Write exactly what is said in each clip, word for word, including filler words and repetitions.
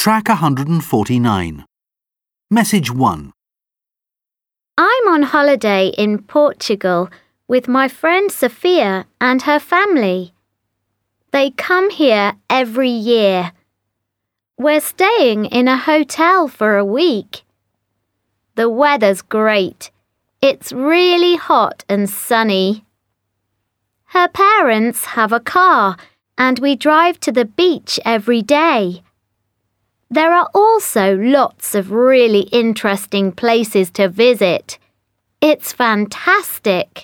Track one hundred forty-nine. Message one. I'm on holiday in Portugal with my friend Sophia and her family. They come here every year. We're staying in a hotel for a week. The weather's great. It's really hot and sunny. Her parents have a car and we drive to the beach every day. There are also lots of really interesting places to visit. It's fantastic.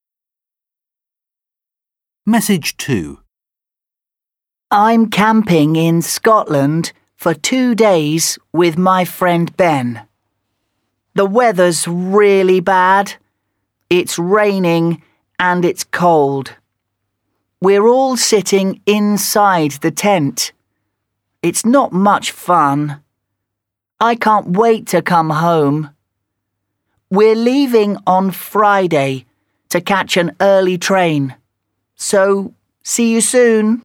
Message two. I'm camping in Scotland for two days with my friend Ben. The weather's really bad. It's raining and it's cold. We're all sitting inside the tent. It's not much fun. I can't wait to come home. We're leaving on Friday to catch an early train. So, see you soon.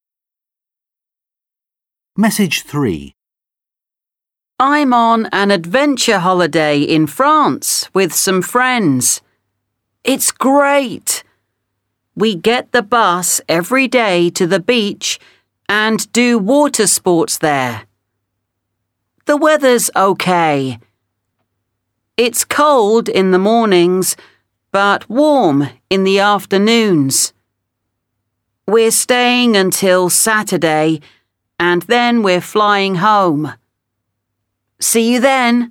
Message three. I'm on an adventure holiday in France with some friends. It's great. We get the bus every day to the beach and do water sports there. The weather's okay. It's cold in the mornings, but warm in the afternoons. We're staying until Saturday, and then we're flying home. See you then.